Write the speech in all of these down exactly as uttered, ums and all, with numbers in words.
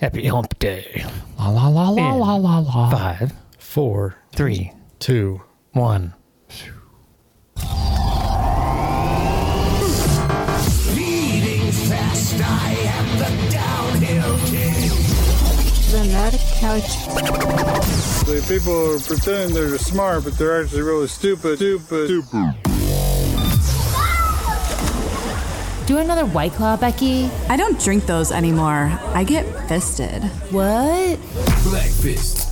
Happy hump day. La la la la In la la la. Five, Four, three, two, one. Speeding fast, I am the downhill king. The Nerd Couch. The people are pretending they're smart, but they're actually really stupid. Stupid. Stupid. Do another White Claw, Becky. I don't drink those anymore. I get fisted. What? Black Fist.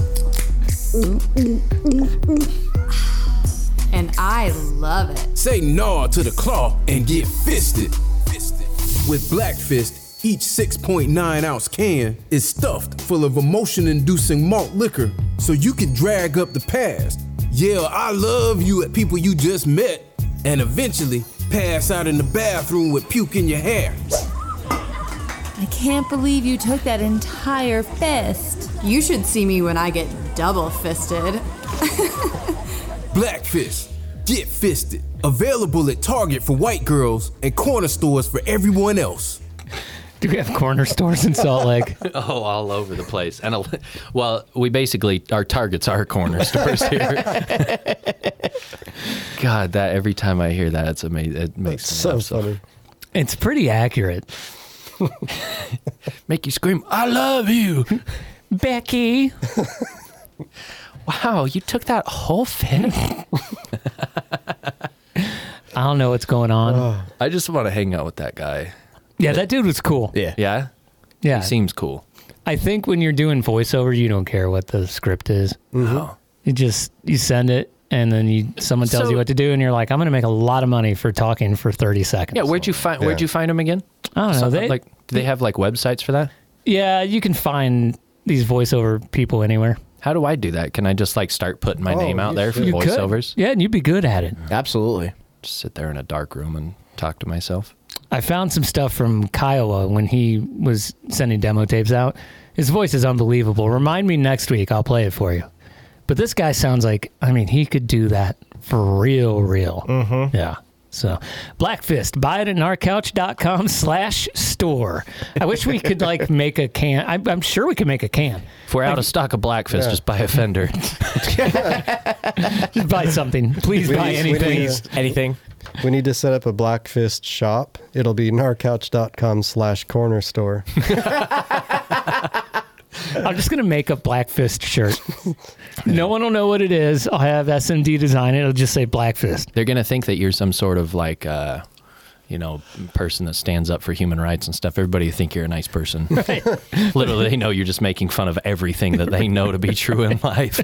And I love it. Say no to the claw and get fisted. Fisted. With Black Fist, each six point nine ounce can is stuffed full of emotion-inducing malt liquor, so you can drag up the past, yell "I love you" at people you just met, and eventually pass out in the bathroom with puke in your hair. I can't believe you took that entire fist. You should see me when I get double fisted. Black Fist. Get fisted. Available at Target for white girls and corner stores for everyone else. Do we have corner stores in Salt Lake? Oh, all over the place. And a, well, we basically, our targets are corner stores here. God, that every time I hear that, it's amazing. It makes That's me so laugh so funny. It's pretty accurate. Make you scream, "I love you." Becky. Wow, you took that whole fist. I don't know what's going on. Oh, I just want to hang out with that guy. Yeah, that dude was cool. Yeah. Yeah? Yeah. He seems cool. I think when you're doing voiceover, you don't care what the script is. Oh. You just, you send it, and then you someone tells So- you what to do, and you're like, I'm going to make a lot of money for talking for thirty seconds. Yeah, where'd you find Yeah. where'd you find him again? I don't know. So, They, like, do they have like websites for that? yeah, you can find these voiceover people anywhere. How do I do that? Can I just like start putting my Oh, name out you there for should. You could. voiceovers? Yeah, and you'd be good at it. Absolutely. Just sit there in a dark room and talk to myself. I found some stuff from Kiowa when he was sending demo tapes out. His voice is unbelievable. Remind me next week. I'll play it for you. But this guy sounds like, I mean, he could do that for real, real. Mm-hmm. Yeah. So, Black Fist, buy it at narcouch.com slash store. I wish we could, like, make a can. I, I'm sure we could make a can. If we're out of stock of Blackfist, Yeah. just buy a Fender. Just buy something. Please We buy need- we anything. need- Anything? We need to set up a Black Fist shop. It'll be narcouch.com slash corner store. I'm just going to make a Black Fist shirt. No one will know what it is. I'll have S M D design it. It'll just say Black Fist. They're going to think that you're some sort of like, uh, you know, person that stands up for human rights and stuff. Everybody will think you're a nice person. Right. Literally, they know you're just making fun of everything that they know to be true in life.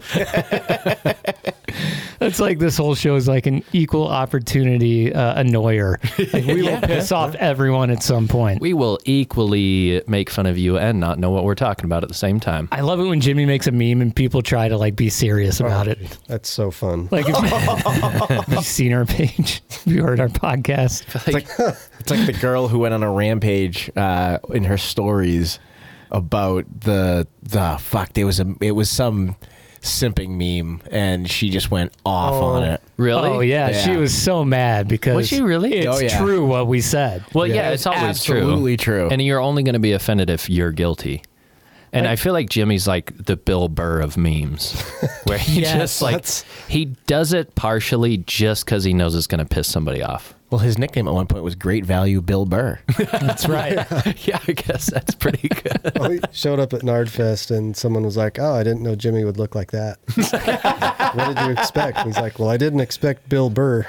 That's like this whole show is like an equal opportunity uh, annoyer. Like we will piss off everyone at some point. We will equally make fun of you and not know what we're talking about at the same time. I love it when Jimmy makes a meme and people try to like be serious about it. That's so fun. Like, if you've seen our page, have you heard our podcast? It's like, it's like the girl who went on a rampage uh, in her stories about the the fuck. There was a it was some simping meme, and she just went off Oh. on it. Really? Oh yeah, Yeah. she was so mad because Was she really? It's Oh, yeah. true what we said. Well, yeah, Yeah, it's always absolutely true. true. And you're only going to be offended if you're guilty. And I feel like Jimmy's like the Bill Burr of memes, where he Yes, just like, that's- he does it partially just because he knows it's going to piss somebody off. Well, his nickname at one point was Great Value Bill Burr. That's right. Yeah, I guess that's pretty good. Oh, he showed up at Nardfest and someone was like, "Oh, I didn't know Jimmy would look like that." What did you expect? And he's like, "Well, I didn't expect Bill Burr."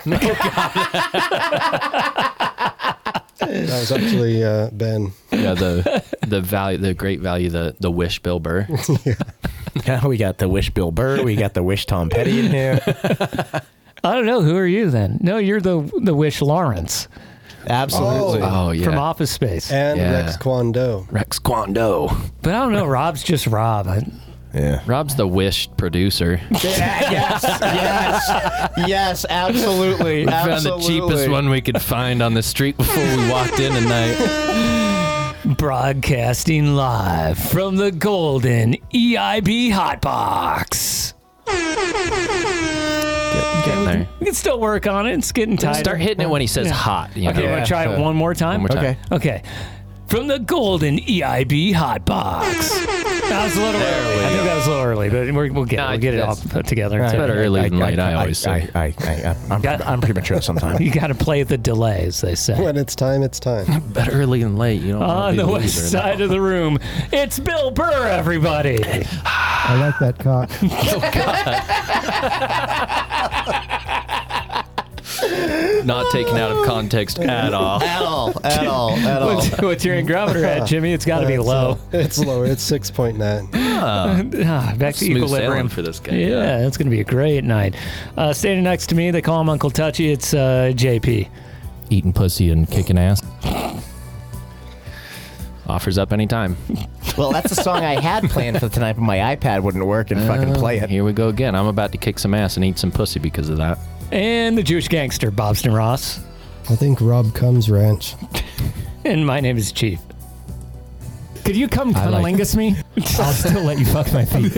That was actually uh, Ben. Yeah, the the value, the great value, the the Wish Bill Burr. Yeah, we got the Wish Bill Burr. We got the Wish Tom Petty in here. I don't know. Who are you then? No, you're the the Wish Lawrence Absolutely. Oh yeah, from Office Space. And Yeah. Rex Kwon Do. Rex Kwon Do. But I don't know. Rob's just Rob. I, Yeah. Rob's the Wish producer. yes, yes, yes, absolutely. We found the cheapest one we could find on the street before we walked in tonight. broadcasting live from the golden E I B Hot Box. Get, get there. We can still work on it. It's getting tighter. Start hitting it when he says hot. You Okay, know? want to try it one more time? One more time. Okay. Okay. from the golden E I B hot box. That was a little early. I think that was a little early, but we're, we'll get No, we'll get it all that's- put together. It's better early than late, I, I always I, say. I, I, I, I'm, Got- I'm premature sometimes. You got to play the delay, as they say. When it's time, it's time. Better early than late. You don't wanna On be the a west loser. side of the room, it's Bill Burr, everybody. I like that cock. Not taken out of context at all. At all, at all, at all. What's, what's your grometer at, Jimmy? It's got to be It's, low. uh, it's lower. It's six point nine. Ah, back to Smooth equilibrium sailing for this guy. Yeah, it's going to be a great night. Uh, standing next to me, they call him Uncle Touchy. It's uh, J P. Eating pussy and kicking ass. Offers up anytime. Well, that's a song I had planned for tonight, but my iPad wouldn't work and fucking play it. Here we go again. I'm about to kick some ass and eat some pussy because of that. And the Jewish gangster, Bobston Ross. I think Rob Comes Ranch. And my name is Chief. Could you come I like- cunnilingus me? I'll still let you fuck my feet.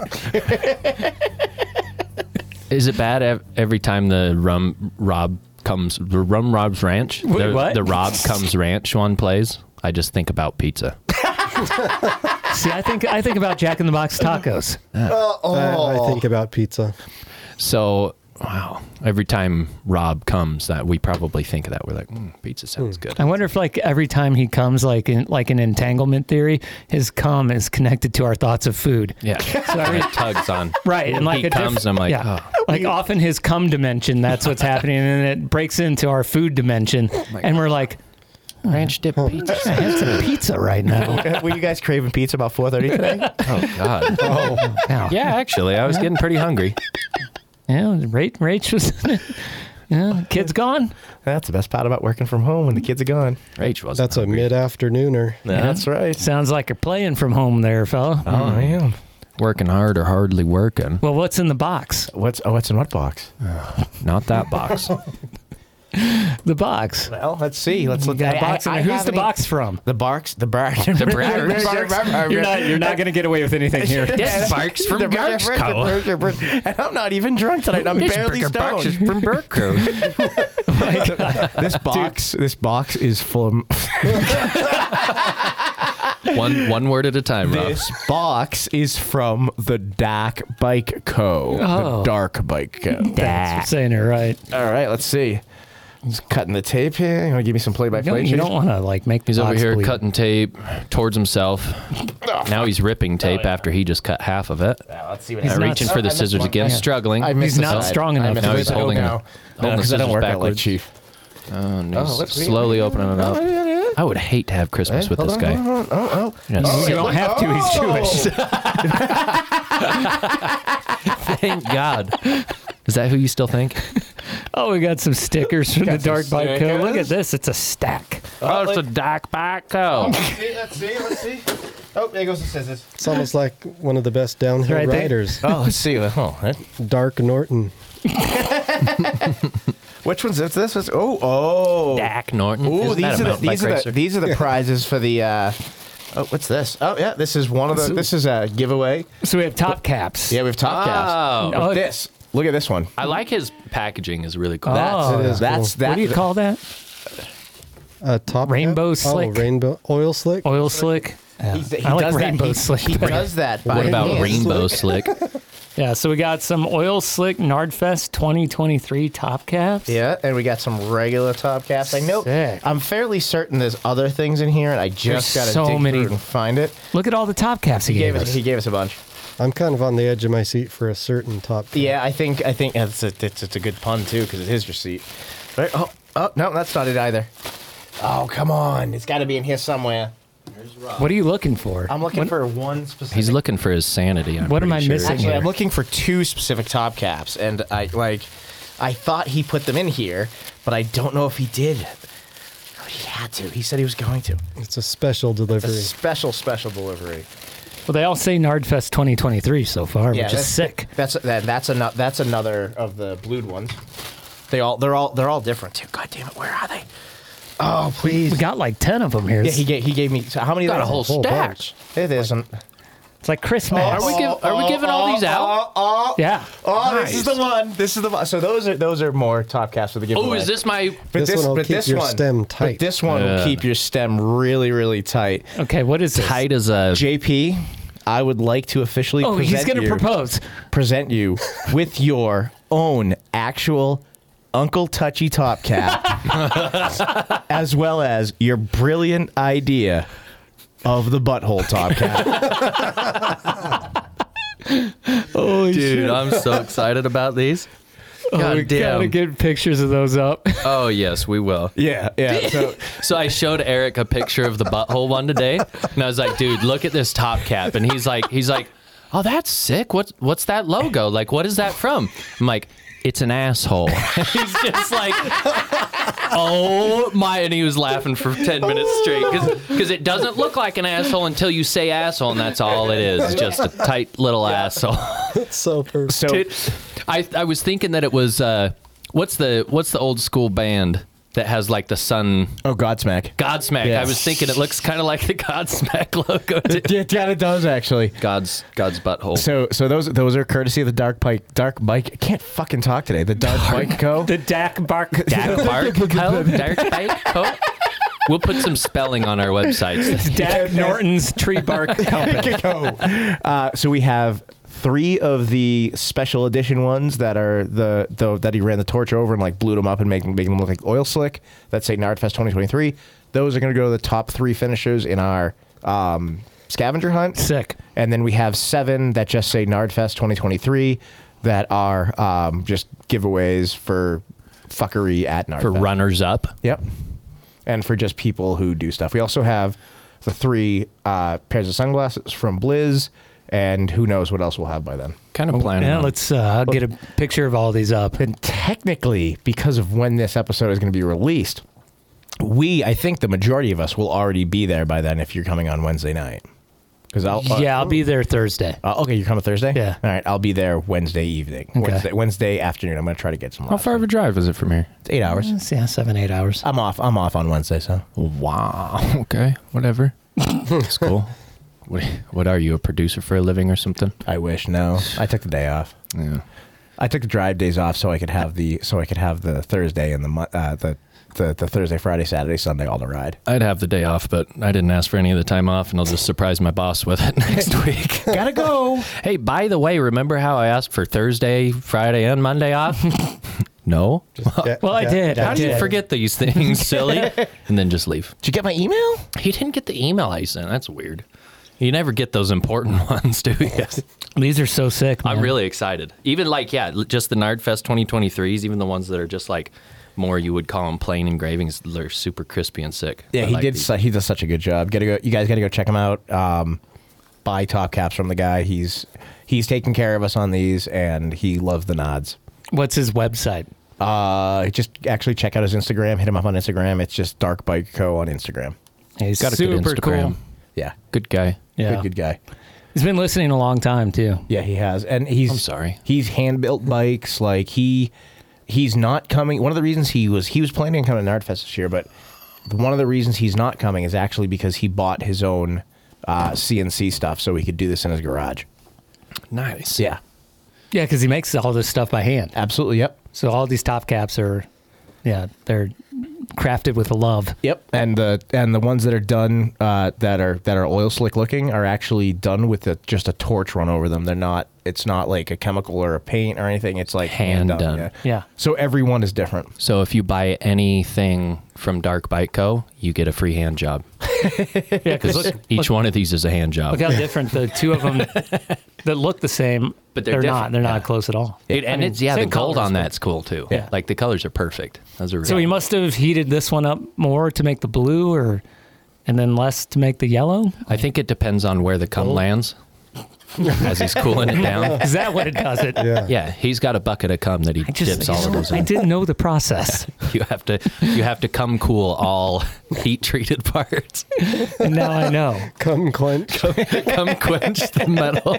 Is it bad ev- every time the rum Rob comes, the rum Rob's Ranch? Wait, the, what? The Rob Comes Ranch one plays? I just think about pizza. See, I think I think about Jack in the Box tacos. I, I think about pizza. So, wow. Every time Rob comes, that we probably think of that. We're like, mm, pizza sounds good. I wonder if, like, every time he comes, like in like an entanglement theory, his cum is connected to our thoughts of food. Yeah. So it tugs on. Right, and like he a diff- comes, I'm like, yeah. oh. like often his cum dimension, that's what's happening, and then it breaks into our food dimension, and we're like, Ranch dip pizza. I had some pizza right now. Were you guys craving pizza about four thirty today? Oh, God. Oh, wow. Yeah, actually, I was getting pretty hungry. Yeah, Rach, Rach was, yeah, kid's gone. That's the best part about working from home when the kids are gone. Rach wasn't That's a hungry. mid-afternooner. That's right. Sounds like you're playing from home there, fella. Oh, I am. Working hard or hardly working. Well, what's in the box? What's oh, what's in what box? Not that box. The box. Well, let's see. Let's You look got a I- box in I- there. I Who's the haven't e- box from? The barks, the barks, the Barks. You're not. You're not going to get away with anything here. This Barks from Garksco. And I'm not even drunk tonight. I'm This barely burger box is stoned. from Burko. This box, this box is full of. one one word at a time, Rob. This box is from the Dark Bike Co. Oh. The Dark Bike Co. That's for saying it right. All right, let's see. Just cutting the tape here. You want to give me some You play-by-play? don't, you don't want to like make He's the over box here bleed. cutting tape towards himself. Now he's ripping tape after he just cut half of it. Well, let's see what He's Uh, not- reaching for the I missed scissors one. again, Yeah. struggling. I missed He's the not side. strong I enough missed to Now the he's side. holding No, it. no, holding the because I don't scissors work out like backwards. Chief. Oh, and Oh, he's let's see. slowly opening it up. I would hate to have Christmas with this guy. Oh, oh, Yes. You don't have to. He's Jewish. Thank God. Is that who you still think? Oh, we got some stickers from the Got some Dark Bike Co. Look at stickers. this. It's a stack. Oh, it's a Dark Baco. Let's see, let's see, let's see. Oh, there goes the scissors. It's almost like one of the best downhill Right there. riders. Oh, let's see. Oh, that- Dark Norton. which one's this? This was oh oh. Dak Norton. Ooh, Isn't that these a are the mountain these bike are racer? the these are the prizes for the. Uh, oh, what's this? Oh yeah, this is one of the. This is a giveaway. So we have top caps. Yeah, we have top caps. Oh. Look at this. Look at this one. I like his packaging. Is really cool. That's Oh, It is that's cool. that. What do you call that? Uh, top Rainbow cap? slick. Oh, rainbow oil slick. Oil slick. Yeah. He's- he I like does that- rainbow he- slick. He better. does that. By What about hand. Rainbow Slick? Yeah, so we got some Oil Slick Nardfest twenty twenty-three top caps. Yeah, and we got some regular top caps. I know. Sick. I'm fairly certain there's other things in here, and I just got There's to so dig many. through and find it. Look at all the top caps he, He gave, gave us. us. He gave us a bunch. I'm kind of on the edge of my seat for a certain top cap. Yeah, I think I think it's a it's, it's a good pun too because it is your seat. Right? Oh, oh no, that's not it either. Oh come on, it's got to be in here somewhere. What are you looking for? I'm looking What- for one specific. He's looking for his sanity. I'm What am pretty I sure. missing? Actually, here. I'm looking for two specific top caps, and I like. I thought he put them in here, but I don't know if he did. Oh, he had to. He said he was going to. It's a special It's a delivery. special, special delivery. Well, they all say Nardfest twenty twenty-three so far, which is that's sick. That's that, that's another that's another of the blued ones. They all they're all they're all different too. God damn it, where are they? Oh please. We got like ten of them here. Yeah, he gave he gave me. So how many? Got did I- a whole whole stack. bunch. It isn't. It's like Christmas. Are we, give, are we giving all these out? Oh, Yeah. oh, Nice. this is the one. This is the one. So those are those are more top caps for the giveaway. Oh, is this my... But This one will but keep this your one- stem But tight. this one will Yeah. keep your stem really, really tight. Okay, what is this? Tight as a... J P, I would like to officially Oh, present he's going to you, propose. present you with your own actual Uncle Touchy top cap, as well as your brilliant idea of the butthole top cap. Oh, Dude, I'm so excited about these. God we gotta damn. get pictures of those up. Oh, yes, we will. Yeah, yeah. So So I showed Eric a picture of the butthole one today, and I was like, "Dude, look at this top cap." And he's like, "He's like, oh, that's sick. What's what's that logo? Like, what is that from?" I'm like, "It's an asshole." And he's just like, "Oh my!" And he was laughing for ten minutes straight because it doesn't look like an asshole until you say asshole, and that's all it is, just a tight little asshole. It's so perfect. so Dude, I I was thinking that it was uh, what's the what's the old school band that has like the sun. oh, Godsmack. Godsmack. Yeah. I was thinking it looks kind of like the Godsmack logo. too. Yeah, yeah, it does actually. God's God's butthole. So, so those those are courtesy of the Dark Bike Dark Bike. I can't fucking talk today. The Dark Bike Co. The Dak Bark. Dark Bark Co. Dark Bike Co. We'll put some spelling on our websites. Dak Norton's Tree Bark Company. Uh, so we have three of the special edition ones that are the, the that he ran the torch over and like blew them up and make, making them look like oil slick. That say Nardfest twenty twenty-three. Those are going to go to the top three finishers in our um, scavenger hunt. Sick. And then we have seven that just say Nardfest twenty twenty-three that are um, just giveaways for fuckery at Nardfest. For runners up. Yep. And for just people who do stuff. We also have the three uh, pairs of sunglasses from Blizz, and who knows what else we'll have by then. Kind of planning. Yeah, on- let's uh, I'll get a picture of all these up. And technically, because of when this episode is going to be released, we, I think the majority of us will already be there by then if you're coming on Wednesday night. Because I'll uh, Yeah, I'll be there Thursday. Uh, okay, you're coming Thursday? Yeah. All right, I'll be there Wednesday evening. Okay. Wednesday, Wednesday afternoon. I'm going to try to get some. How far of a drive is it from here? It's eight hours. Yeah, seven, eight hours. I'm off. I'm off on Wednesday, so. Wow. Okay. Whatever. That's cool. What, what are you, a producer for a living or something? I wish. No, I took the day off. Yeah. I took the drive days off so I could have the so I could have the Thursday and the mo- uh, the, the the Thursday, Friday, Saturday, Sunday all to ride. I'd have the day off, but I didn't ask for any of the time off, and I'll just surprise my boss with it next week. Gotta go. Hey, by the way, remember how I asked for Thursday, Friday, and Monday off? No? Yeah, Well, I yeah, did. yeah. I How do you did. forget these things, silly? And then just leave. Did you get my email? He didn't get the email I sent. That's weird. You never get those important ones, do you? These are so sick, man. I'm really excited. Even like, yeah, just the Nardfest twenty twenty-threes, even the ones that are just like more you would call them plain engravings, they're super crispy and sick. Yeah, I he like did. these. Su- he does such a good job. Gotta go. You guys gotta go check him out. Um, buy top caps from the guy. He's he's taking care of us on these, and he loves the nods. What's his website? Uh, just actually check out his Instagram. Hit him up on Instagram. It's just Dark Bike Co on Instagram. He's Got a good super Instagram. cool. Yeah, Good guy. Yeah. good, good guy. He's been listening a long time, too. Yeah, he has, and he's. I'm sorry. He's hand built bikes. Like he, he's not coming. One of the reasons he was he was planning on coming to Nardfest this year, but one of the reasons he's not coming is actually because he bought his own uh, C N C stuff so he could do this in his garage. Nice. Yeah, Yeah, because he makes all this stuff by hand. absolutely. Yep. So all these top caps are, yeah, they're crafted with love. Yep, and the and the ones that are done uh, that are that are oil slick looking are actually done with a, just a torch run over them. They're not. It's not like a chemical or a paint or anything. It's like Hand done. Yeah. Yeah. So every one is different. So if you buy anything from Dark Bike Co., you get a free hand job. Yeah, Because because each one of these is a hand job. look how different the two of them that look the same, But they're they're, different, not. They're yeah. not close at all. It, and I mean, it's, yeah, the same gold colors, on but- that's cool too. Yeah. Like the colors are perfect. Those are really So he must have heated this one up more to make the blue, or and then less to make the yellow. I think it depends on where the cum lands as he's cooling it down. Is that what it does? It. Yeah. Yeah, he's got a bucket of cum that he I just dips all of those I in. didn't know the process, You have to you have to cum cool all heat treated parts. and now I know. Come clench. Come quench the metal.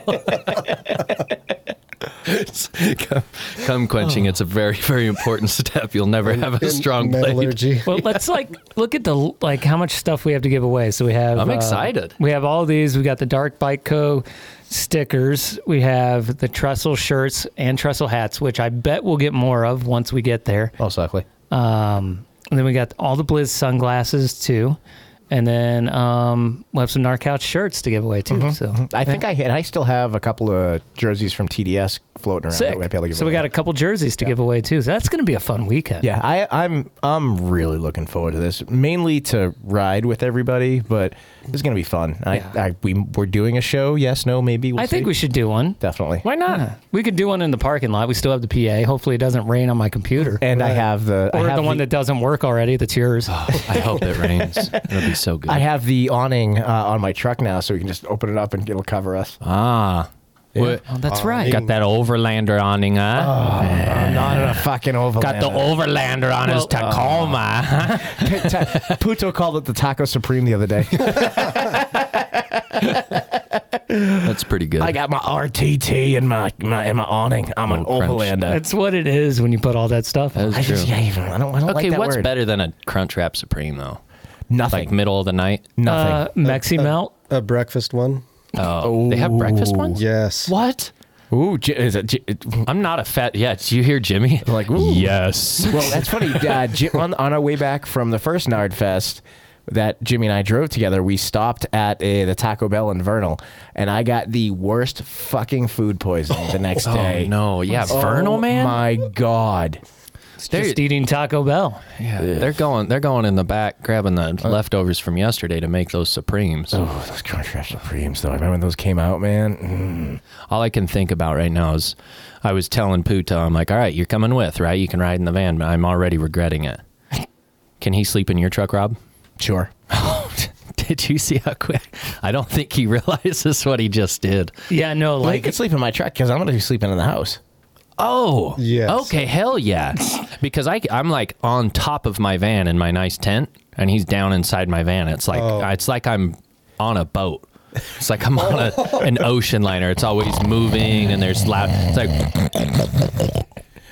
come, come quenching. It's a very very important step. You'll never have a In strong blade. metallurgy. Well, let's like look at the like how much stuff we have to give away. So we have. I'm uh, excited. We have all these. We got the Dark Bike Co. stickers. We have the Trestle shirts and Trestle hats, which I bet we'll get more of once we get there. Most likely. Um, and then we got all the Blizz sunglasses too. And then um, we'll have some Narcouch shirts to give away too. Mm-hmm. So I think I and I still have a couple of jerseys from T D S floating around. sick. That we might be able to give So we away. got a couple jerseys to give away too. So that's going to be a fun weekend. Yeah, I, I'm I'm really looking forward to this. Mainly to ride with everybody, but it's gonna be fun. I, Yeah. I we we're doing a show. Yes, no, maybe. We'll I think see. we should do one. definitely. Why not? Yeah. We could do one in the parking lot. We still have the P A. Hopefully it doesn't rain on my computer. And I have the I or have the one that doesn't work already. That's yours. I hope it rains. It'll be so good. I have the awning uh, on my truck now, so we can just open it up and it'll cover us. ah. What- Oh, that's right. Got that Overlander awning, huh? I'm not in a fucking overland. Got the Overlander on his Tacoma. Puto called it the Taco Supreme the other day. That's pretty good. I got my R T T and my, my and my awning. I'm an Oh, French. overlander. That's what it is when you put all that stuff on. That I is just true. yeah, even I don't I don't Okay, like that what's word. better than a Crunchwrap Supreme though? Nothing. Like middle of the night? Nothing. Uh, Mexi Melt. A breakfast one. Oh, they have breakfast ones? Yes. What? Ooh, J- is it? J- I'm not a fat. Yeah, did you hear Jimmy? Like, ooh. yes. Well, that's funny. Uh, J- on, on our way back from the first Nard Fest that Jimmy and I drove together, we stopped at uh, the Taco Bell in Vernal, and I got the worst fucking food poisoning the next Oh day. no, yeah, Vernal, Oh, man. my God. They're, Just eating Taco Bell. yeah, they're going. They're going in the back, grabbing the leftovers from yesterday to make those Supremes. Oh, those Crunchwrap Supremes, though. I remember when those came out, man. Mm. All I can think about right now is, I was telling Puto, I'm like, all right, you're coming with, right? You can ride in the van, but I'm already regretting it. Can he sleep in your truck, Rob? Sure. Did you see how quick? I don't think he realizes what he just did. Yeah, no, Well, he like could sleep in my truck because I'm going to be sleeping in the house. Oh, Yes. okay, hell yeah. Because I, I'm like on top of my van in my nice tent, and he's down inside my van. It's like Oh. it's like I'm on a boat. It's like I'm on a, an ocean liner. It's always moving, and there's loud. It's like.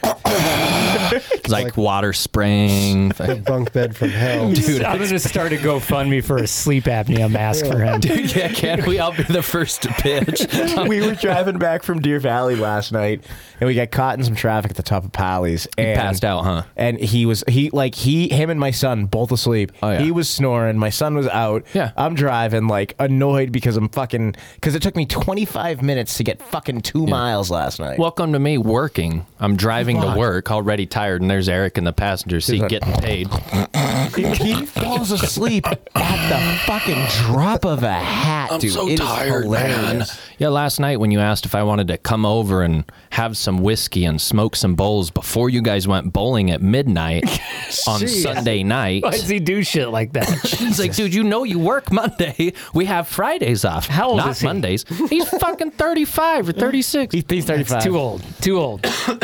It's like, like- water spraying. The bunk bed from hell. Dude, I'm going to start a GoFundMe for a sleep apnea mask for him. Dude, yeah, can't we? I'll be the first to pitch. We were driving back from Deer Valley last night, and we got caught in some traffic at the top of Pally's. And passed out, huh? And he was he like he him and my son both asleep. Oh, yeah. He was snoring. My son was out. Yeah. I'm driving like annoyed because I'm fucking because it took me twenty-five minutes to get fucking two miles last night. Welcome to me working. I'm driving Fuck. to work, already tired, and there's Eric in the passenger seat like- getting paid. he, he falls asleep at the fucking drop of a hat, dude. It is hilarious. Yeah, last night when you asked if I wanted to come over and have some whiskey and smoke some bowls before you guys went bowling at midnight on Jeez. Sunday night. Why does he do shit like that? He's like, dude, you know you work Monday. We have Fridays off. How old Not is he? Mondays. He's fucking thirty-five or thirty-six. He, he's thirty-five. Too old. Too old.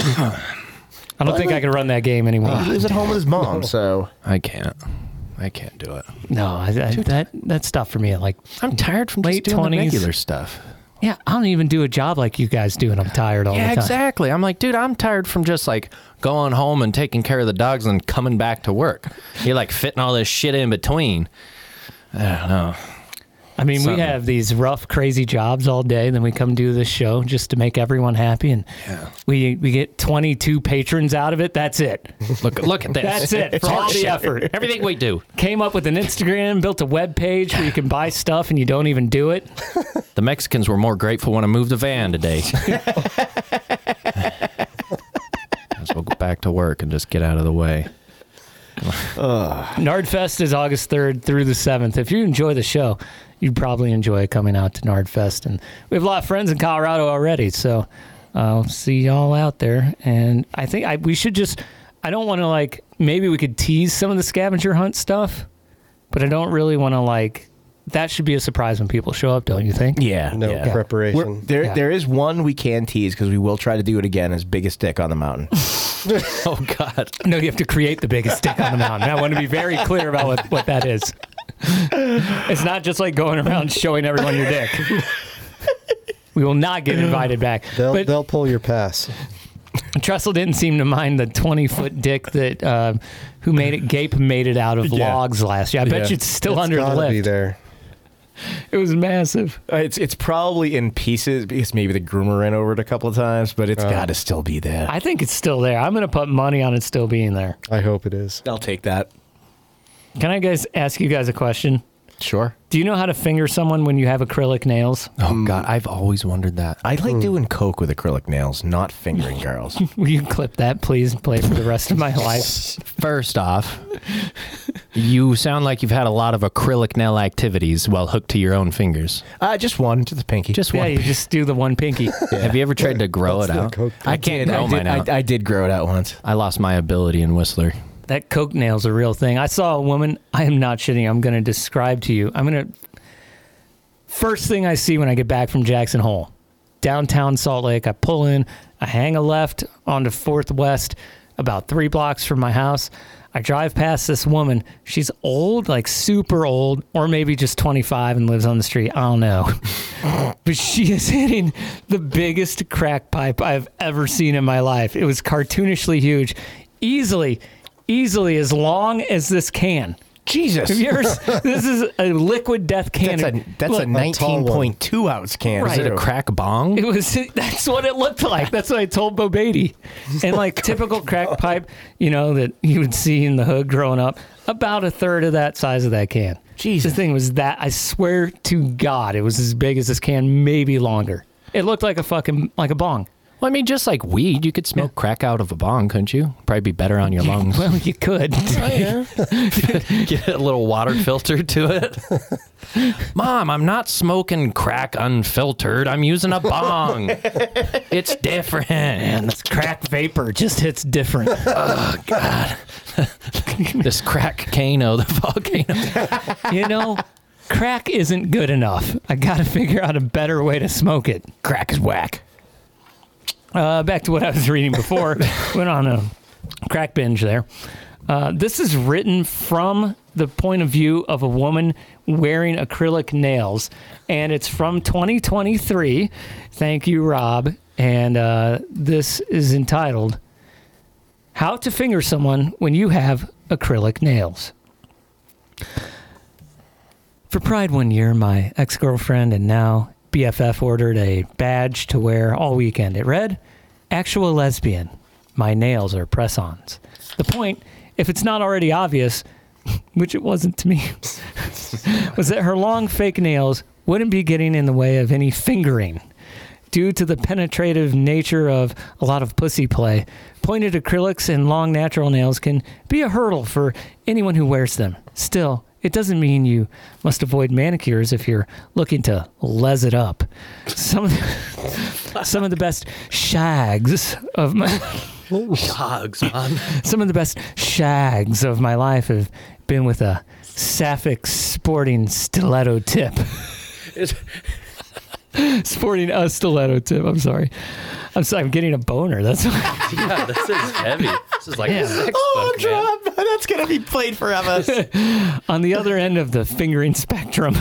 I don't think I can run that game anymore. He lives at home with his mom, so I can't. I can't do it. No, I, I, that that's stuff for me. Like, I'm tired from Late just doing the twenties. regular stuff. yeah, I don't even do a job like you guys do, and I'm tired all Yeah, the time. exactly. I'm like, dude, I'm tired from just like going home and taking care of the dogs and coming back to work. You're like fitting all this shit in between. I don't know. I mean, Something. we have these rough, crazy jobs all day, then we come do this show just to make everyone happy, and we we get twenty-two patrons out of it. That's it. Look, look at this. That's it for all the effort. Everything we do. Came up with an Instagram, built a web page where you can buy stuff and you don't even do it. The Mexicans were more grateful when I moved the van today. As we'll go back to work and just get out of the way. Nardfest is August third through the seventh. If you enjoy the show, you'd probably enjoy coming out to Nardfest. And we have a lot of friends in Colorado already, so I'll see y'all out there. And I think I, we should just, I don't want to like, maybe we could tease some of the scavenger hunt stuff, but I don't really want to like, that should be a surprise when people show up, don't you think? yeah, No yeah. preparation. We're- there, Yeah. there is one we can tease because we will try to do it again as biggest dick on the mountain. Oh, God. No, you have to create the biggest stick on the mountain. I want to be very clear about what, what that is. It's not just like going around showing everyone your dick. We will not get invited back. They'll but they'll pull your pass. Trestle didn't seem to mind the twenty-foot dick that uh, who made it gape made it out of Yeah. logs last year. I bet Yeah. you it's still It's under the gotta lift. be there. It was massive. Uh, It's it's probably in pieces because maybe the groomer ran over it a couple of times, but it's Oh. got to still be there. I think it's still there. I'm going to put money on it still being there. I hope it is. I'll take that. Can I guys ask you guys a question? Sure. Do you know how to finger someone when you have acrylic nails? Oh God, I've always wondered that. I like doing coke with acrylic nails, not fingering girls. Will you clip that, please, and play it for the rest of my life? First off, you sound like you've had a lot of acrylic nail activities while hooked to your own fingers. Uh, just one, just a pinky. Just Yeah, one. you just do the one pinky. Have you ever tried to grow it That's the out? Coke I thing. can't I grow did, mine out. I, I did grow it out once. I lost my ability in Whistler. That coke nail's a real thing. I saw a woman. I am not shitting. I'm going to describe to you. I'm going to. First thing I see when I get back from Jackson Hole, downtown Salt Lake, I pull in, I hang a left onto fourth West, about three blocks from my house. I drive past this woman. She's old, like super old, or maybe just twenty-five and lives on the street. I don't know. But she is hitting the biggest crack pipe I've ever seen in my life. It was cartoonishly huge. Easily, easily as long as this can. Jesus. Have you ever, this is a liquid death can. That's a that's Look, a nineteen point two ounce can. Right. Is it a crack bong? It was. That's what it looked like. That's what I told Bo Beatty. And like typical crack pipe, you know, that you would see in the hood growing up, about a third of that size of that can. Jesus. This thing was that. I swear to God, it was as big as this can, maybe longer. It looked like a fucking like a bong. Well, I mean, just like weed, you could smoke crack out of a bong, couldn't you? Probably be better on your lungs. Well, you could. Get a little water filter to it. Mom, I'm not smoking crack unfiltered. I'm using a bong. It's different. Man, this crack vapor just hits different. Oh, God. This crack cano, the volcano. You know, crack isn't good enough. I got to figure out a better way to smoke it. Crack is whack. Uh, back to what I was reading before. Went on a crack binge there. Uh, this is written from the point of view of a woman wearing acrylic nails, and it's from twenty twenty-three. Thank you, Rob. And uh, this is entitled, How to Finger Someone When You Have Acrylic Nails. For Pride one year, my ex-girlfriend and now B F F ordered a badge to wear all weekend. It read, Actual Lesbian. My nails are press-ons. The point, if it's not already obvious, which it wasn't to me, was that her long fake nails wouldn't be getting in the way of any fingering. Due to the penetrative nature of a lot of pussy play, pointed acrylics and long natural nails can be a hurdle for anyone who wears them. Still, it doesn't mean you must avoid manicures if you're looking to les it up. Some of the, some of the best shags of my Dogs, man. some of the best shags of my life have been with a Sapphic sporting stiletto tip. Sporting a stiletto tip. I'm sorry. I'm sorry. I'm getting a boner. That's what Yeah, this is heavy. This is like Yeah. a sex Oh, book, man. drop. That's going to be played forever. on the other end of the fingering spectrum.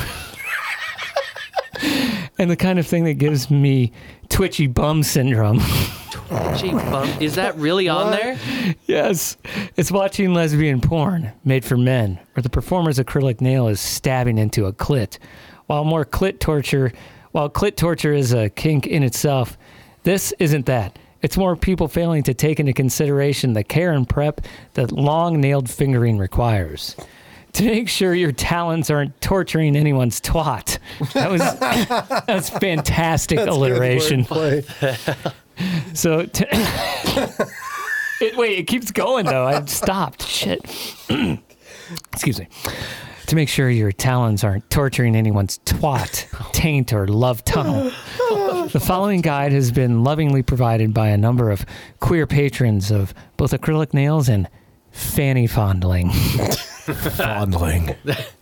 And the kind of thing that gives me twitchy bum syndrome. Gee, bum. Is that really on there? Yes. It's watching lesbian porn made for men, where the performer's acrylic nail is stabbing into a clit. While more clit torture, while clit torture is a kink in itself, this isn't that. It's more people failing to take into consideration the care and prep that long-nailed fingering requires. To make sure your talons aren't torturing anyone's twat. That was that's fantastic That's alliteration. good wordplay. So, t- it, wait, it keeps going though. I stopped. Shit. Excuse me. To make sure your talons aren't torturing anyone's twat, taint, or love tunnel. The following guide has been lovingly provided by a number of queer patrons of both acrylic nails and fanny fondling. Fondling.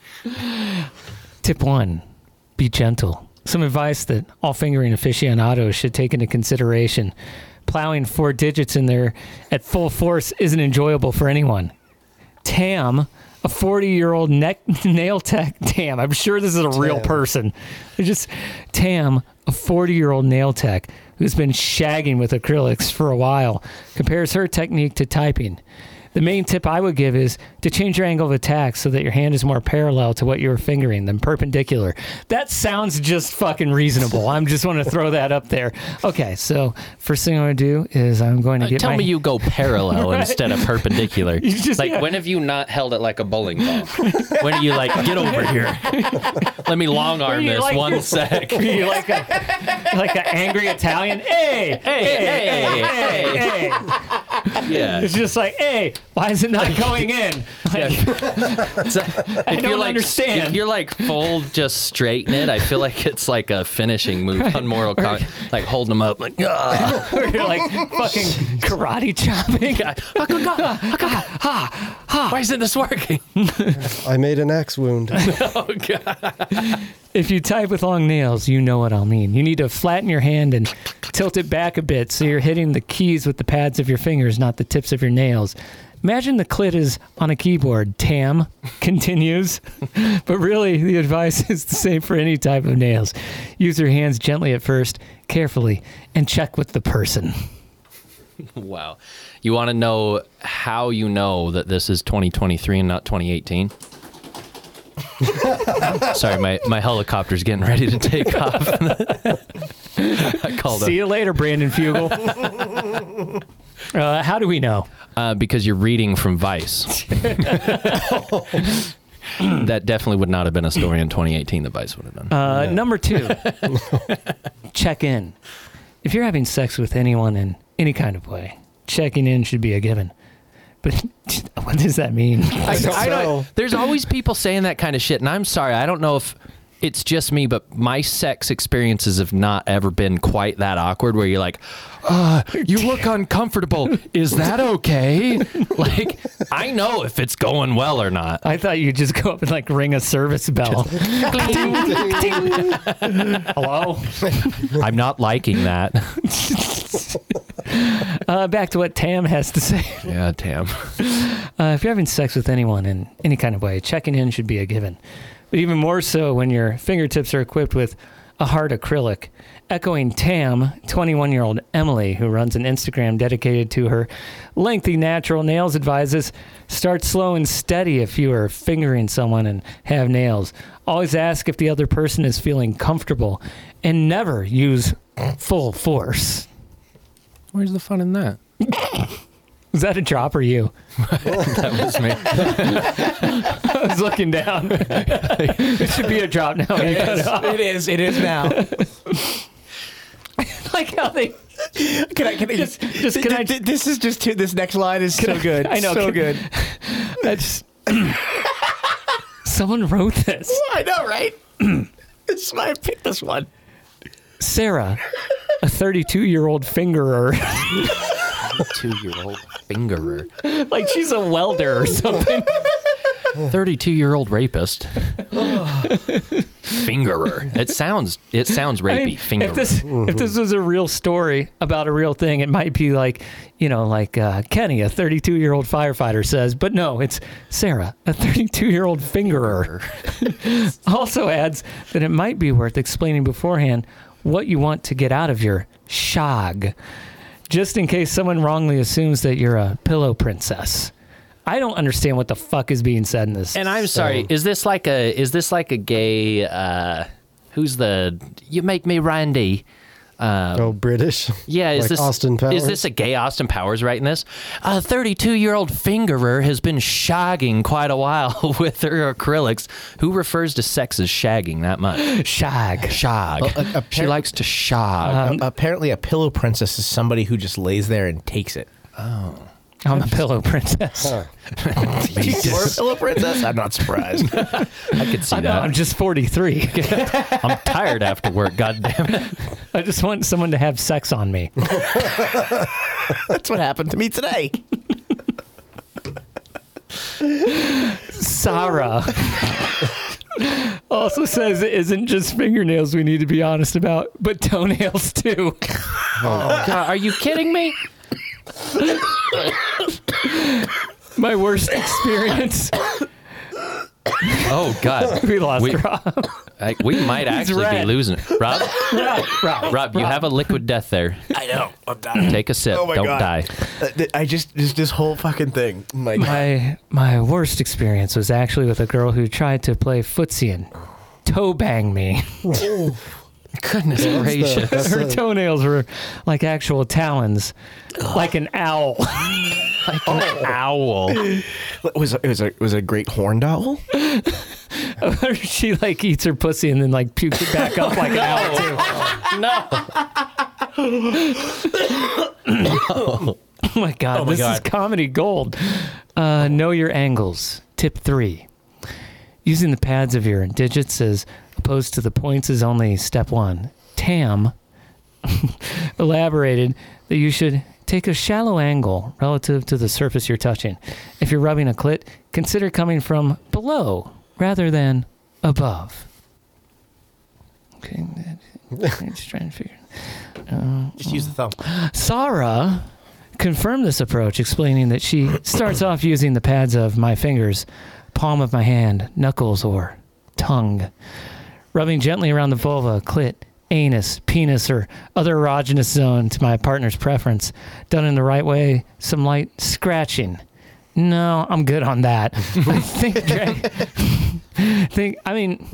Tip one, be gentle. Some advice that all fingering aficionados should take into consideration. Plowing four digits in there at full force isn't enjoyable for anyone. Tam, a forty-year-old neck nail tech. Tam, I'm sure this is a real Tam. person. They're just Tam, a forty-year-old nail tech who who's been shagging with acrylics for a while, compares her technique to typing. The main tip I would give is to change your angle of attack so that your hand is more parallel to what you're fingering than perpendicular. That sounds just fucking reasonable. I'm just want to throw that up there. Okay, so first thing I'm going to do is I'm going to Uh, get tell my... me you go parallel Right. instead of perpendicular. You just- like, yeah. when have you not held it like a bowling ball? When are you like, get over here? Let me long arm you this like- one sec. Are you like a like an angry Italian? Hey, hey, hey, hey, hey. Yeah. It's just like, hey, why is it not going in? Like, So, I if don't you're like, understand. If you're like full just straighten it, I feel like it's like a finishing move on Mortal Kombat. Like holding them up like, ah. or you're like fucking karate chopping. Why isn't this working? I made an axe wound. Oh, God. If you type with long nails, you know what I'll mean. You need to flatten your hand and tilt it back a bit so you're hitting the keys with the pads of your fingers, not the tips of your nails. Imagine the clit is on a keyboard. Tam continues. But really, the advice is the same for any type of nails. Use your hands gently at first, carefully, and check with the person. Wow. You want to know how you know that this is twenty twenty-three and not twenty eighteen? Sorry, my, my helicopter's getting ready to take off. I called See it. you later, Brandon Fugel. uh, how do we know? Uh, because you're reading from Vice. That definitely would not have been a story in twenty eighteen that Vice would have done. Uh, Number two, check in. If you're having sex with anyone in any kind of way, checking in should be a given. But what does that mean? I, don't I know. don't, there's always people saying that kind of shit, and I'm sorry, I don't know if it's just me, but my sex experiences have not ever been quite that awkward where you're like, uh, you look uncomfortable. Is that okay? Like, I know if it's going well or not. I thought you'd just go up and like ring a service bell. Hello? I'm not liking that. Uh, back to what Tam has to say. Yeah, Tam. Uh, if you're having sex with anyone in any kind of way, checking in should be a given. But even more so when your fingertips are equipped with a hard acrylic. Echoing Tam, twenty-one-year-old Emily, who runs an Instagram dedicated to her lengthy natural nails, advises, start slow and steady if you are fingering someone and have nails. Always ask if the other person is feeling comfortable and never use full force. Where's the fun in that? Was that a drop or you? That was me. I was looking down. It should be a drop now. You cut it off. It is. It is now. Like how they Can I? Can I? Just- just can I- This is just too, this next line is so good. I know, so can- good. That's someone wrote this. I know, right? It's why I picked this one. Sarah, a thirty-two-year-old fingerer, Two-year-old fingerer. like she's a welder or something. thirty-two-year-old rapist. Fingerer. It sounds it sounds rapey. I mean, Fingerer. if this if this was a real story about a real thing, it might be like, you know, like uh, Kenny, a thirty-two-year-old firefighter says, but no, it's Sarah, a thirty-two-year-old fingerer. Also adds that it might be worth explaining beforehand what you want to get out of your shag, just in case someone wrongly assumes that you're a pillow princess. I don't understand what the fuck is being said in this. And I'm sorry, is this like a is this like a gay uh who's the you make me Randy? Um, Oh, British. yeah, is like this Austin Powers? Is this a gay Austin Powers writing this? A thirty-two-year-old fingerer has been shagging quite a while with her acrylics. Who refers to sex as shagging that much? shag. Shag. Well, a- a she par- likes to shag. A- apparently, a pillow princess is somebody who just lays there and takes it. I'm a pillow princess. You're a pillow princess? I'm not surprised. I could see I know, that. I'm just forty-three. I'm tired after work. God damn it. I just want someone to have sex on me. That's what happened to me today. Sarah also says it isn't just fingernails we need to be honest about, but toenails too. God, are you kidding me? My worst experience. Oh God. We lost We- Rob. I, we might actually red. be losing it. Rob, Rob, Rob, Rob, you have a liquid death there. I know. I'm dying. Take a sip. Oh my Don't God. die. Uh, th- I just just this whole fucking thing. Like, My my worst experience was actually with a girl who tried to play footsie and toe bang me. Goodness That's the- gracious. that's Her the- toenails were like actual talons, like an owl. Like an owl. it was it was a it was a great horned owl. She like eats her pussy and then like pukes it back up like an owl too. No. Oh my god, Oh my this is God. comedy gold. Uh, know your angles. Tip three. Using the pads of your digits as opposed to the points is only step one. Tam elaborated that you should take a shallow angle relative to the surface you're touching. If you're rubbing a clit, consider coming from below rather than above. Okay. Just trying to figure. Uh, Just use the thumb. Sarah confirmed this approach, explaining that she starts off using the pads of my fingers, palm of my hand, knuckles, or tongue, rubbing gently around the vulva, clit, anus, penis, or other erogenous zone to my partner's preference. Done in the right way, some light scratching. No, I'm good on that. I think, Dre, think, I mean,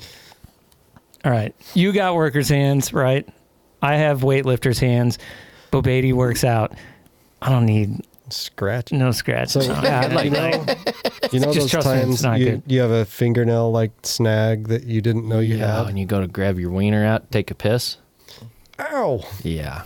all right, you got workers' hands, right? I have weightlifters' hands. Bobady works out. I don't need Scratch. no scratch. So, No, I like you know, you know Just those trust me, it's times not you, good. you have a fingernail like snag that you didn't know you Yeah, had? and you go to grab your wiener out, take a piss. Ow. Yeah.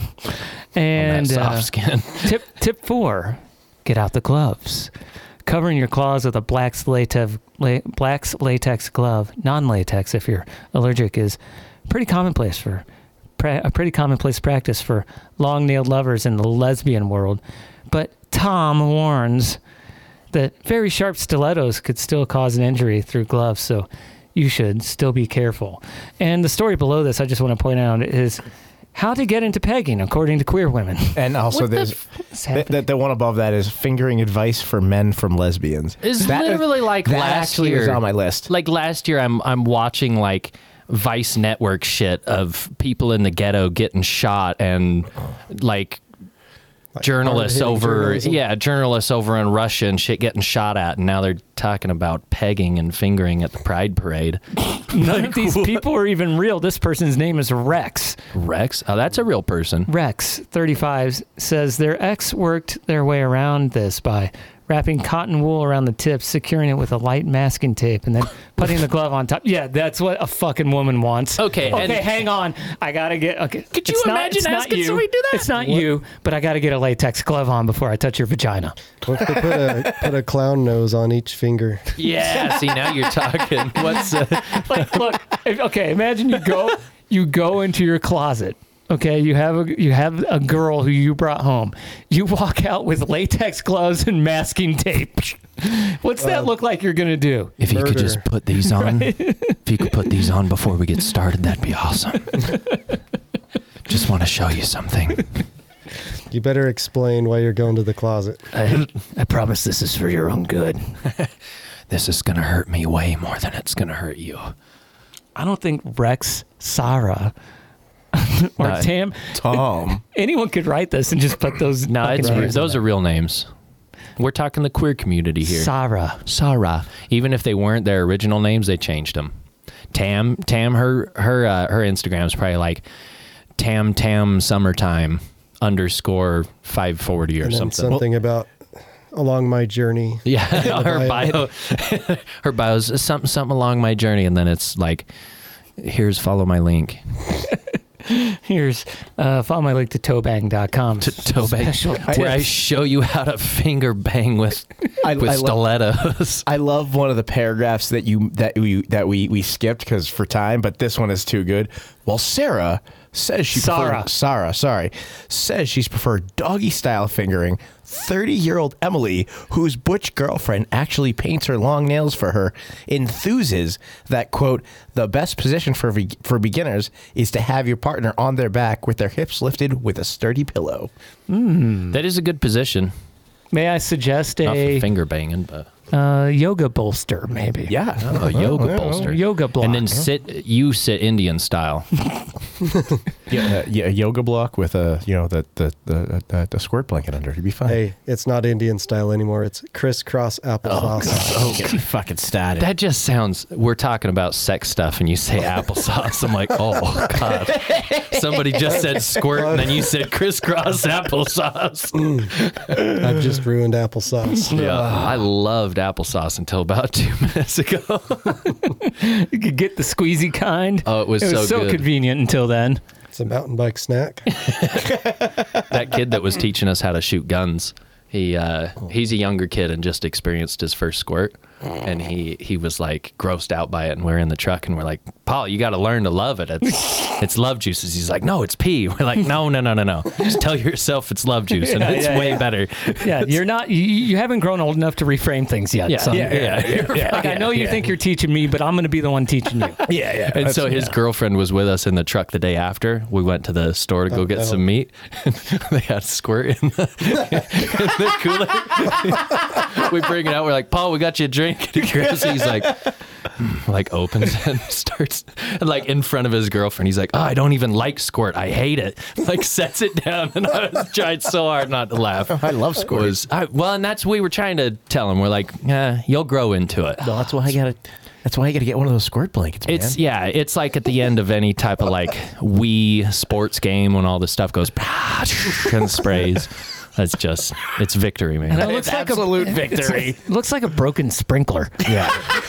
and on that soft uh, skin. tip tip four: get out the gloves. Covering your claws with a black's latex, la- black's latex glove, non-latex if you're allergic, is pretty commonplace for pra- a pretty commonplace practice for long-nailed lovers in the lesbian world. But Tom warns that very sharp stilettos could still cause an injury through gloves, so you should still be careful. And the story below this, I just want to point out, is how to get into pegging according to queer women. And also, What the there's f- is the, happening? the, the one above that is fingering advice for men from lesbians. It's That- literally like that last actually year. was on my list. Like last year, I'm I'm watching like Vice Network shit of people in the ghetto getting shot and like. Journalists hard-hitting over, journalism. yeah, journalists over in Russia and shit getting shot at, and now they're talking about pegging and fingering at the Pride Parade. None of these people are even real. This person's name is Rex. Rex, oh, that's a real person. Rex, thirty-five, says their ex worked their way around this by wrapping cotton wool around the tips, securing it with a light masking tape, and then putting the glove on top. Yeah, that's what a fucking woman wants. Okay, Okay, and- hang on. I gotta get. Okay, Could you it's not- imagine it's not asking you. somebody to do that? It's not you, but I gotta get a latex glove on before I touch your vagina. What if they put a, put a clown nose on each finger? Yeah, see, now you're talking. What's uh, Like, look, if, okay, imagine you go, you go into your closet. Okay, you have a you have a girl who you brought home. You walk out with latex gloves and masking tape. What's that look like you're gonna do? if you could Murder. just put these on, if you could put these on before we get started, that'd be awesome. Just want to show you something. You better explain why you're going to the closet. I, I promise this is for your own good. This is gonna hurt me way more than it's gonna hurt you. I don't think Rex, Sarah, or No. Tam, Tom. anyone could write this and just put those. No, fucking it's names in those there. are real names. We're talking the queer community here. Sarah. Sarah. Even if they weren't their original names, they changed them. Tam, Tam, her her uh, her Instagram's probably like Tam Tam Summertime underscore five forty or And then something. something about along my journey. Yeah, her bio. bio, her bio's something something along my journey, and then it's like, here's follow my link. Here's uh, follow my link to tobang dot com. To toe bang, Special where I tips. show you how to finger bang with I, with I love, stilettos. I love one of the paragraphs that you that we that we we skipped because for time, but this one is too good. Well, Sarah says she Sarah. preferred, Sarah, sorry, says she's preferred doggy style fingering. thirty-year-old Emily, whose butch girlfriend actually paints her long nails for her, enthuses that, quote, the best position for be- for beginners is to have your partner on their back with their hips lifted with a sturdy pillow. That is a good position. May I suggest Not for a finger banging, but uh, yoga bolster, maybe. Yeah. Oh, a yoga bolster. Yoga block. And then sit, you sit Indian style. Yeah, uh, yeah, a yoga block with a you know the the the, the, the squirt blanket under. You'd be fine. Hey, it's not Indian style anymore. It's crisscross applesauce. Oh, get me fucking started. That just sounds, we're talking about sex stuff and you say applesauce. I'm like, oh, God. Somebody just said squirt and then you said crisscross applesauce. I've just ruined applesauce. Yeah, I loved applesauce until about two minutes ago. You could get the squeezy kind. Oh, it was it was so so good. convenient until then. It's a mountain bike snack. That kid that was teaching us how to shoot guns, he uh, he's a younger kid and just experienced his first squirt. And he, he was like grossed out by it, and we're in the truck and we're like, Paul, you got to learn to love it. It's it's love juices. He's like, no, it's pee. We're like, no, no, no, no, no. Just tell yourself it's love juice, and Yeah, it's yeah, way yeah. better. Yeah, you're not. You, you haven't grown old enough to reframe things yet. Yeah, son. yeah, yeah, yeah, yeah, Like I know you think you're teaching me, but I'm going to be the one teaching you. yeah, yeah. And so his girlfriend was with us in the truck the day after. We went to the store to go Oh, get no. some meat. They had squirt in the, in the cooler. We bring it out. We're like, Paul, we got you a drink. And he grabs it. He's like, like opens it and starts and like in front of his girlfriend. He's like, oh, I don't even like squirt. I hate it. Like sets it down, and I was trying so hard not to laugh. I love squirt. Was, I, well, and that's what we were trying to tell him. We're like, yeah, you'll grow into it. No, that's why I gotta. That's why I gotta get one of those squirt blankets, man. It's yeah, it's like at the end of any type of like Wii sports game when all this stuff goes and sprays. That's just it's victory, man. And it looks like absolute a, victory. It looks like a broken sprinkler. Yeah.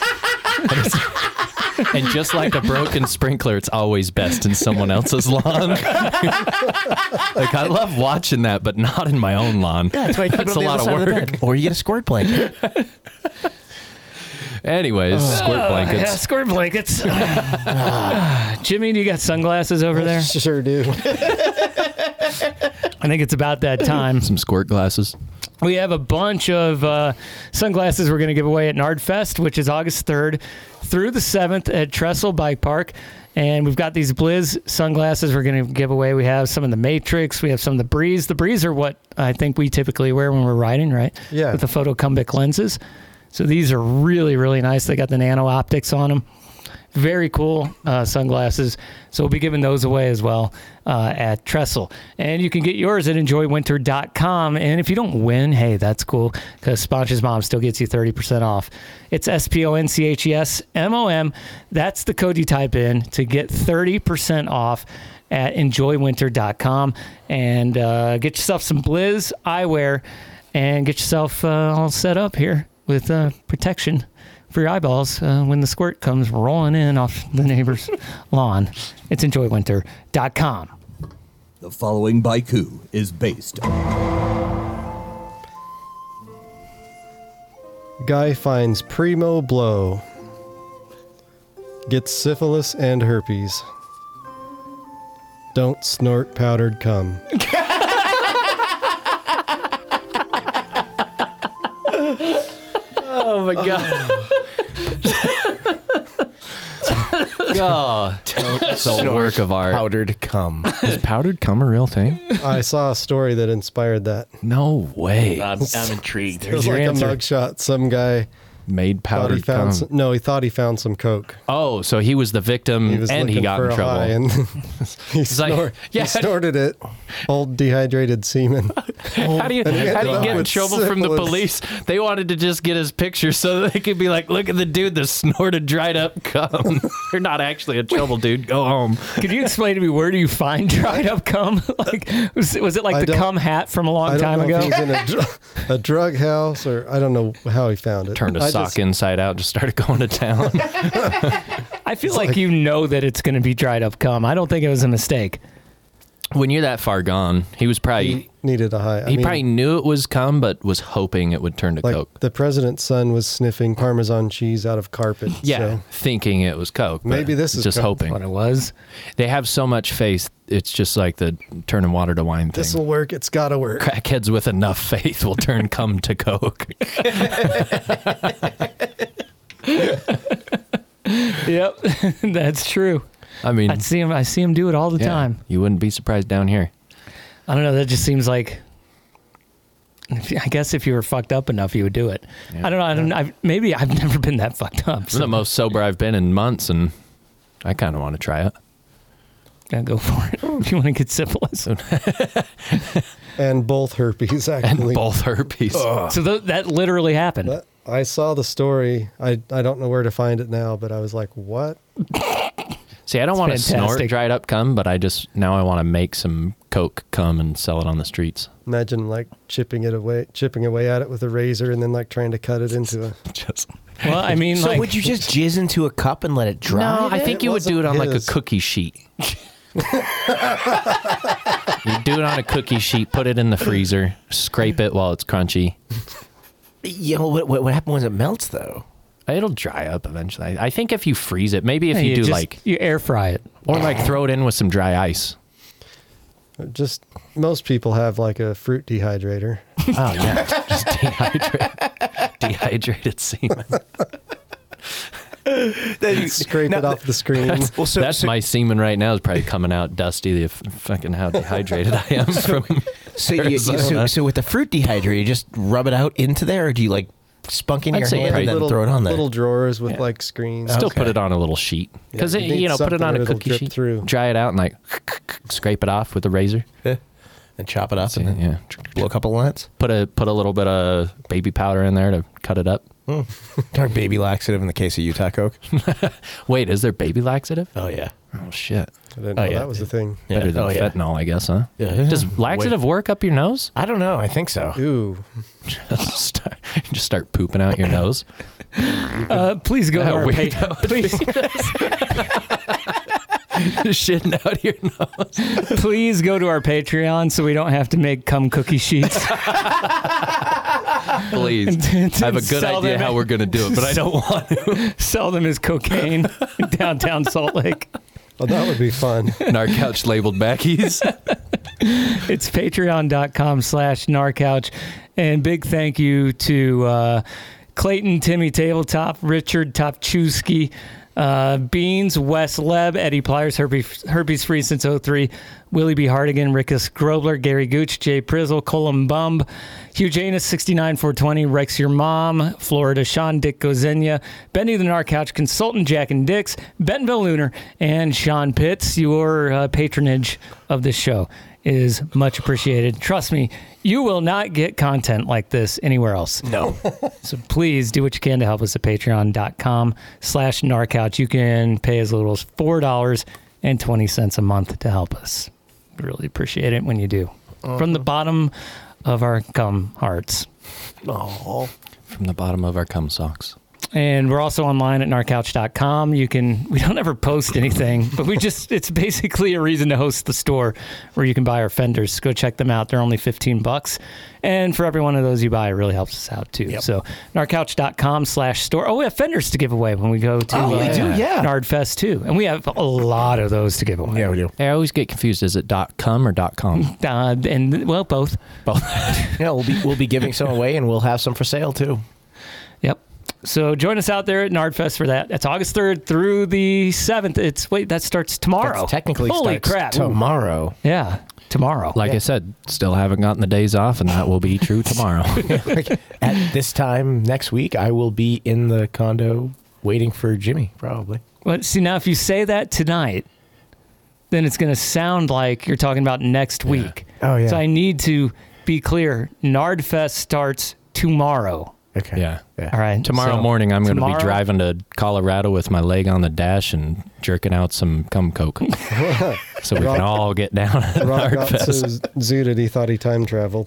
And just like a broken sprinkler, it's always best in someone else's lawn. Like I love watching that, but not in my own lawn. Yeah, that's why I keep it That's on a the lot other of side the work. bed. Or you get a squirt blanket. Anyways, squirt Yeah, blankets. squirt blankets. Jimmy, do you got sunglasses over there? Sure do. I think it's about that time. Some squirt glasses. We have a bunch of uh, sunglasses we're going to give away at Nardfest, which is August third through the seventh at Trestle Bike Park. And we've got these Blizz sunglasses we're going to give away. We have some of the Matrix. We have some of the Breeze. The Breeze are what I think we typically wear when we're riding, right? Yeah. With the photochromic lenses. So these are really, really nice. They got the nano optics on them. Very cool uh, sunglasses. So we'll be giving those away as well uh, at Trestle. And you can get yours at enjoy winter dot com. And if you don't win, hey, that's cool because Sponge's Mom still gets you thirty percent off. It's S P O N C H E S M O M. That's the code you type in to get thirty percent off at enjoy winter dot com. And uh, get yourself some Blizz eyewear and get yourself uh, all set up here with uh, protection for your eyeballs uh, when the squirt comes rolling in off the neighbor's lawn. It's enjoy winter dot com. The following Baiku is based Guy finds primo blow. Gets syphilis and herpes. Don't snort powdered cum. Oh my god. Oh, it's a work of art. Powdered cum. Is powdered cum a real thing? I saw a story that inspired that. No way. I'm, I'm intrigued. It was your like answer. a mugshot. Some guy Made thought he powdered cum. found some, no, he thought he found some coke. Oh, so he was the victim He was and he looking got for in a trouble. high and he, like, snor- yeah. he snorted it. Old dehydrated semen. How do you, And he how do ended you up get in with trouble from the syphilis. police? They wanted to just get his picture so that they could be like, look at the dude that snorted dried up cum. You're not actually in trouble, dude. Go home. Could you explain to me where do you find dried up cum? Like, was, was it like I the don't- cum hat from a long I don't time know ago? if he was in a, dr- a drug house or I don't know how he found it. Turned a I sock just- inside out and just started going to town. I feel like, you know that it's going to be dried up cum. I don't think it was a mistake. When you're that far gone, he was probably, He he, needed a high. I mean, probably knew it was cum, but was hoping it would turn to like coke. the president's son was sniffing Parmesan cheese out of carpet. Yeah, so thinking it was coke. but Maybe this is just coke. hoping. What it was. They have so much faith. It's just like the turning water to wine this thing. will work. It's got to work. Crackheads with enough faith will turn cum to coke. Yep, that's true. I mean, I see him. I see him do it all the yeah, time. you wouldn't be surprised down here. I don't know. That just seems like I guess if you were fucked up enough, you would do it. Yeah. I don't know. I don't. I've, maybe I've never been that fucked up. It's the most sober I've been in months, and I kind of want to try it. Yeah, go for it. If you want to get syphilis. And both herpes, actually. And both herpes. Ugh. So th- that literally happened. But I saw the story. I, I don't know where to find it now, but I was like, what? See, I don't want to snort fantastic. dried up cum, but I just, now I want to make some Coke cum and sell it on the streets. Imagine like chipping it away, chipping away at it with a razor, and then like trying to cut it into a. Just. Well, I mean, So like, would you just jizz into a cup and let it dry? No, I there? think It you would do it on wasn't like a his. cookie sheet. You do it on a cookie sheet, put it in the freezer, scrape it while it's crunchy. Yeah, well, what, what, what happens when it melts, though? It'll dry up eventually. I think if you freeze it, maybe if yeah, you, do just- like, you air fry it. or like throw it in with some dry ice. Just most people have like a fruit dehydrator. Oh yeah, just dehydrate, dehydrated semen. You scrape it off the screen. Well, so, That's so, my semen right now is probably coming out dusty. The f- fucking how dehydrated I am from. so, you, you, so, Arizona. so with the fruit dehydrator, you just rub it out into there, or do you like spunk in I'd your say hand probably and then little, throw it on there? Little drawers with like screens. Still Okay. put it on a little sheet because Yeah, you need you know put it something on a or it'll cookie drip sheet, through. dry it out, and like scrape it off with a razor. Yeah. And chop it up and then Yeah, blow a couple lines. put a put a little bit of baby powder in there to cut it up. Dark baby laxative in the case of Utah Coke. Wait, is there baby laxative? Oh, yeah. Oh shit! I didn't Oh, know yeah. that was a thing. Yeah. Better than Oh, yeah. fentanyl, I guess, huh? Yeah. Does laxative work up your nose? I don't know. I think so. Ooh, just, start, just start pooping out your nose. Uh, please go to How our weird page. that would Please, Just shitting out your nose. please go to our Patreon so we don't have to make cum cookie sheets. Please. And- I have a and good sell idea them how at- we're going to do it, but I don't want to. Sell them as cocaine in downtown Salt Lake. well, that would be fun. Narcouch labeled backies. It's patreon.com slash narcouch. And big thank you to uh, Clayton, Timmy Tabletop, Richard Topchewski, uh, Beans, Wes Leb, Eddie Pliers, herpes, herpes free since oh three, Willie B. Hardigan, Rickus Grobler, Gary Gooch, Jay Prizzle, Colum Bumb, Hugh Janus, sixty-nine four twenty, Rex Your Mom, Florida Sean, Dick Gozenia, Benny the Narcouch Consultant, Jack and Dix, Bentonville Lunar, and Sean Pitts. Your uh, patronage of this show is much appreciated. Trust me, you will not get content like this anywhere else. No. So please do what you can to help us at patreon.com slash narcouch. You can pay as little as four dollars and twenty cents a month to help us. Really appreciate it when you do. From the bottom of our cum hearts. Oh. From the bottom of our cum socks. And we're also online at narcouch dot com. You can, we don't ever post anything, but we just, it's basically a reason to host the store where you can buy our fenders. Go check them out. They're only fifteen bucks. And for every one of those you buy, it really helps us out too. Yep. So narcouch.com slash store. Oh, we have fenders to give away when we go to Oh, we uh, do, yeah. Nardfest too. And we have a lot of those to give away. Yeah, we do. I always get confused. Is it .com or .com? Uh, and well, both. Both. Yeah, we'll be we'll be giving some away, and we'll have some for sale too. Yep. So join us out there at Nardfest for that. That's August third through the seventh. It's, wait, that starts tomorrow. That's technically Holy starts crap. tomorrow. Yeah, tomorrow. Like I said, still haven't gotten the days off, and that will be true tomorrow. Like, at this time next week, I will be in the condo waiting for Jimmy, probably. Well, see, now if you say that tonight, then it's going to sound like you're talking about next week. Oh, yeah. So I need to be clear. Nardfest starts tomorrow. Okay. Yeah. Yeah. All right. Tomorrow so morning, I'm going to be tomorrow- driving to Colorado with my leg on the dash and jerking out some cum coke. So we can all get down at Rob got so Nardfest. zooted he thought he time traveled.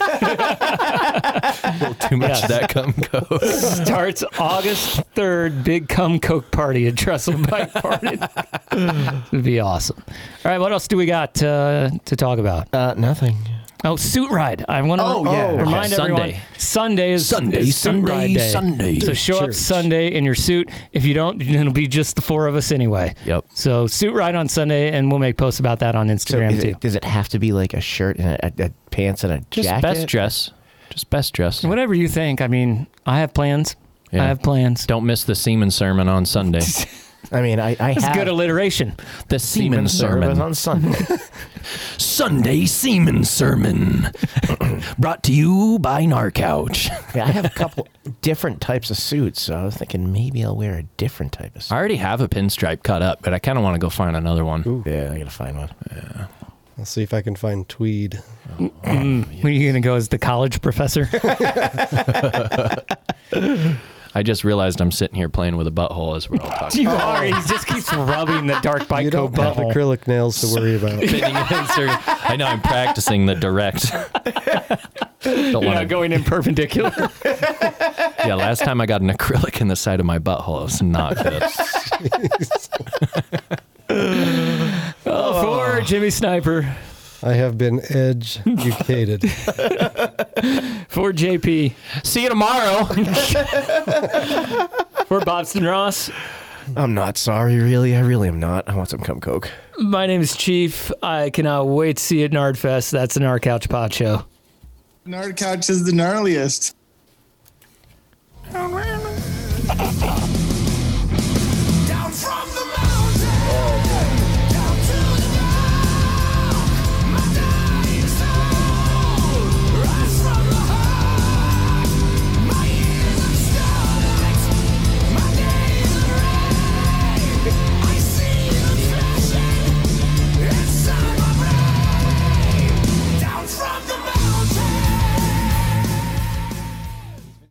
Too much Yes. of that cum coke. Starts August third, big cum coke party at Trestle Bike Party. It'd be awesome. All right, what else do we got uh, to talk about? Uh, nothing. Oh, Suit Ride. I want to Oh, yeah. remind Okay. everyone. Sunday. Sunday is Sunday, is Suit Sunday, Ride Day. Sunday. So show up Church. Sunday in your suit. If you don't, it'll be just the four of us anyway. Yep. So Suit Ride on Sunday, and we'll make posts about that on So Instagram is too. it, does it have to be like a shirt and a, a, a pants and a Just jacket? best dress. Just best dress. Whatever you think. I mean, I have plans. Yeah. I have plans. Don't miss the semen sermon on Sunday. I mean, I, I It's have good alliteration. The semen sermon. on Sunday. Sunday semen sermon. Brought to you by Narcouch. Yeah, I have a couple different types of suits, so I was thinking maybe I'll wear a different type of suit. I already have a pinstripe cut up, but I kind of want to go find another one. Ooh. Yeah, I gotta find one. Yeah. I'll see if I can find tweed. Oh, mm. yes. Are you going to go as the college professor? I just realized I'm sitting here playing with a butthole as we're all talking. You are. He just keeps rubbing the dark bike You don't coat have butthole. acrylic nails to worry about. I know I'm practicing the direct. Don't Yeah, want to going in perpendicular. Yeah, last time I got an acrylic in the side of my butthole. It was not good. Oh, for Jimmy Sniper. I have been educated. For J P. See you tomorrow. For Bobston Ross. I'm not sorry, really. I really am not. I want some cum coke. My name is Chief. I cannot wait to see you at Nardfest. That's the Narcouch Pod Show. Nard Couch is the gnarliest.